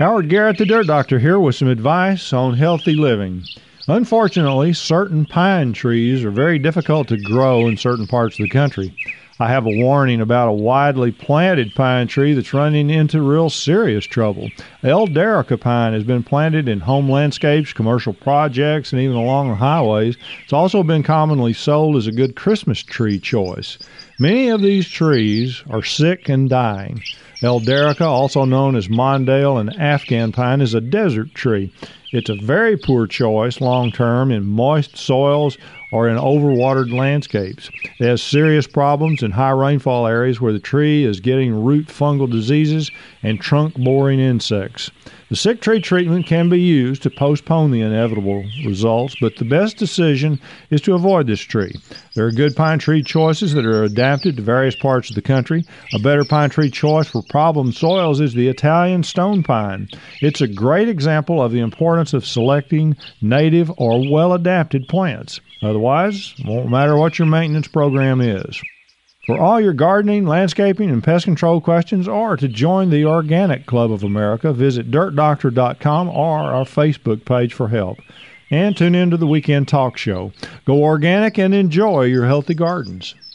Howard Garrett, the Dirt Doctor, here with some advice on healthy living. Unfortunately, certain pine trees are very difficult to grow in certain parts of the country. I have a warning about a widely planted pine tree that's running into real serious trouble. Eldarica pine has been planted in home landscapes, commercial projects, and even along the highways. It's also been commonly sold as a good Christmas tree choice. Many of these trees are sick and dying. Eldarica, also known as Mondale and Afghan pine, is a desert tree. It's a very poor choice long-term in moist soils or in overwatered landscapes. It has serious problems in high rainfall areas where the tree is getting root fungal diseases and trunk-boring insects. The sick tree treatment can be used to postpone the inevitable results, but the best decision is to avoid this tree. There are good pine tree choices that are adapted to various parts of the country. A better pine tree choice for problem soils is the Italian stone pine. It's a great example of the importance of selecting native or well-adapted plants. Otherwise, it won't matter what your maintenance program is. For all your gardening, landscaping, and pest control questions, or to join the Organic Club of America, visit dirtdoctor.com or our Facebook page for help. And tune in to the Weekend Talk Show. Go organic and enjoy your healthy gardens.